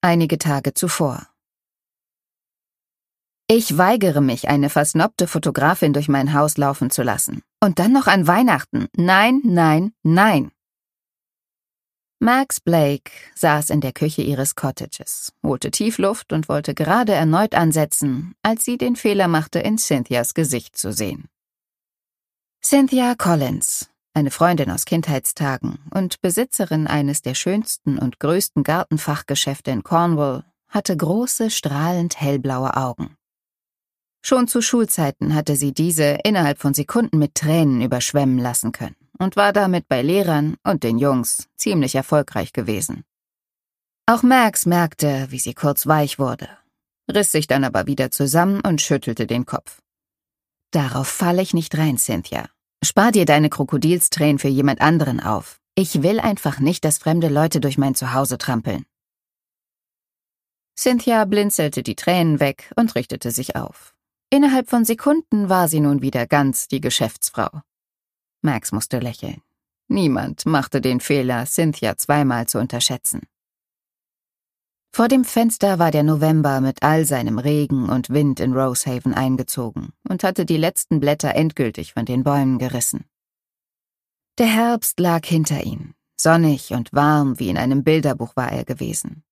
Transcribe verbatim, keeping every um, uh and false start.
einige Tage zuvor. Ich weigere mich, eine versnobte Fotografin durch mein Haus laufen zu lassen. Und dann noch an Weihnachten. Nein, nein, nein. Max Blake saß in der Küche ihres Cottages, holte Tiefluft und wollte gerade erneut ansetzen, als sie den Fehler machte, in Cynthias Gesicht zu sehen. Cynthia Collins, eine Freundin aus Kindheitstagen und Besitzerin eines der schönsten und größten Gartenfachgeschäfte in Cornwall, hatte große, strahlend hellblaue Augen. Schon zu Schulzeiten hatte sie diese innerhalb von Sekunden mit Tränen überschwemmen lassen können und war damit bei Lehrern und den Jungs ziemlich erfolgreich gewesen. Auch Max merkte, wie sie kurz weich wurde, riss sich dann aber wieder zusammen und schüttelte den Kopf. »Darauf falle ich nicht rein, Cynthia. Spar dir deine Krokodilstränen für jemand anderen auf. Ich will einfach nicht, dass fremde Leute durch mein Zuhause trampeln.« Cynthia blinzelte die Tränen weg und richtete sich auf. Innerhalb von Sekunden war sie nun wieder ganz die Geschäftsfrau. Max musste lächeln. Niemand machte den Fehler, Cynthia zweimal zu unterschätzen. Vor dem Fenster war der November mit all seinem Regen und Wind in Rosehaven eingezogen und hatte die letzten Blätter endgültig von den Bäumen gerissen. Der Herbst lag hinter ihm. Sonnig und warm wie in einem Bilderbuch war er gewesen.